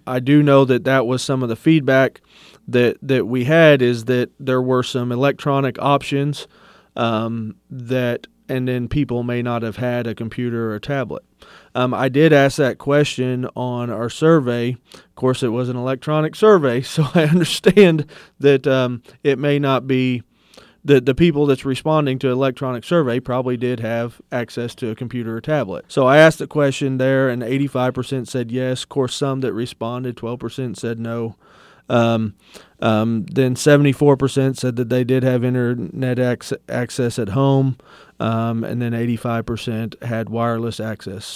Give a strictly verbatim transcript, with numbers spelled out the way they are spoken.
I do know that that was some of the feedback that that we had, is that there were some electronic options um, that, and then people may not have had a computer or a tablet. Um, I did ask that question on our survey. Of course, it was an electronic survey, so I understand that um, it may not be the the people that's responding to electronic survey probably did have access to a computer or tablet. So I asked the question there, and eighty-five percent said yes. Of course, some that responded, twelve percent said no. Um, um, then seventy-four percent said that they did have internet ac- access at home, um, and then eighty-five percent had wireless access.